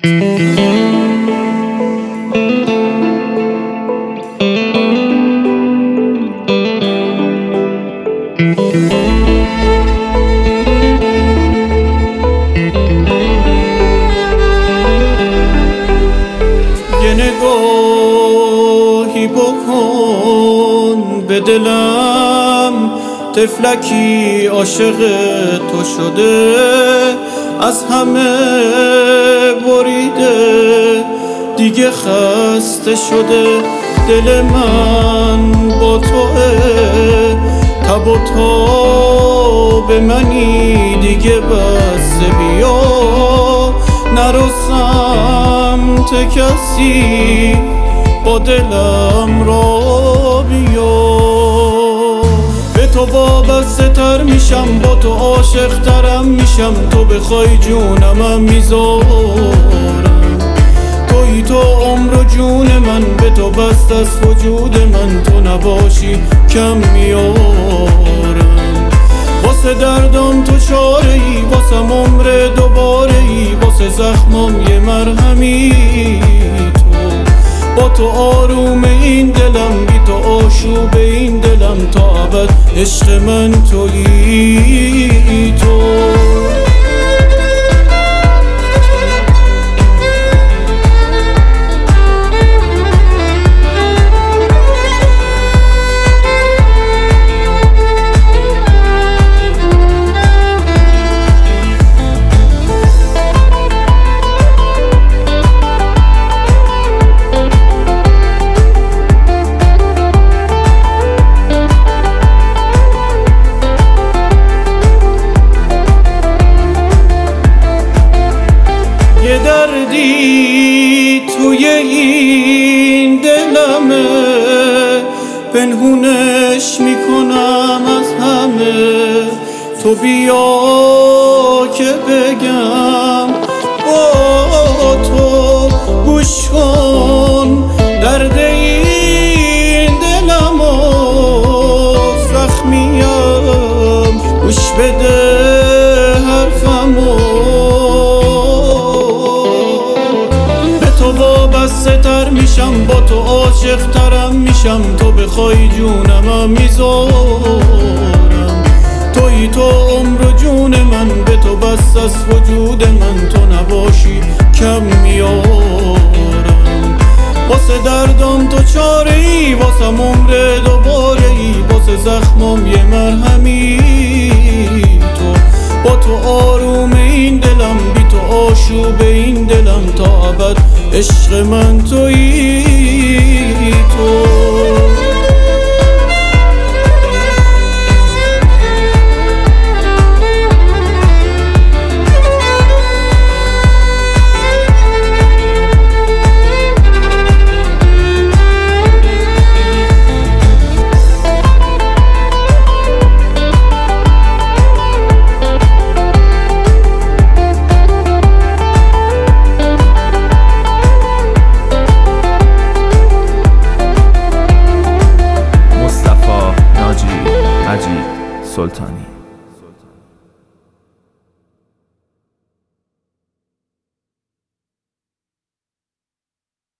یه نگاهی بکن به دلم، طفلکی عاشق تو شده، از همه بریده دیگه خسته شده. دل من با توه، تب و تاب منی دیگه، بس بیا نرو سمت کسی، با دلم را بیا. به تو وابسته تر میشم، با تو عاشق ترم میشم، تو بخوای جونمم میذارم. تویی تو عمر و جون من، به تو بست از وجود من، تو نباشی کم میارم. واسه دردم تو چاره ای، واسم عمر دوباره ای، واسه زخمم یه مرهمی تو. با تو آروم این دلم، بی تو آشوب این دلم، تا ابد عشق من تویی تو. یه دردی توی این دلمه، پنهونش میکنم از همه. تو بیا که بگم با تو، گوش کن درد این دلم و زخمیم، گوش بده حرفمو. وابسته تر میشم، با تو عاشق ترم میشم، تو بخوای جونمم میذارم. تویی تو عمر و جون من، به تو بس از وجود من، تو نباشی کم میارم. واسه دردم تو چاره ای، واسم عمر دوباره ای، واسه زخمم یه مرهمی تو. با تو آروم این دلم، بی تو آشوب این دلم، تا ابد عشق من تویی تو. سلطانی.